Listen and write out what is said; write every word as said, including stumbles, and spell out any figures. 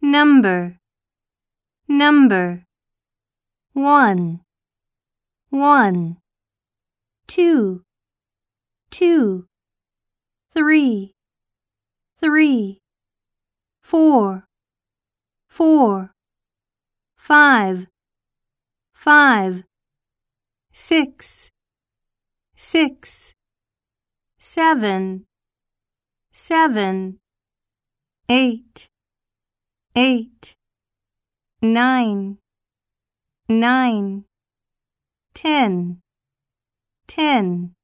number, number. One, one. Two, two. Three, three. Four, four. Five, five. Six, six. Seven, seven. Eight, eight. Nine, nine. Ten, ten.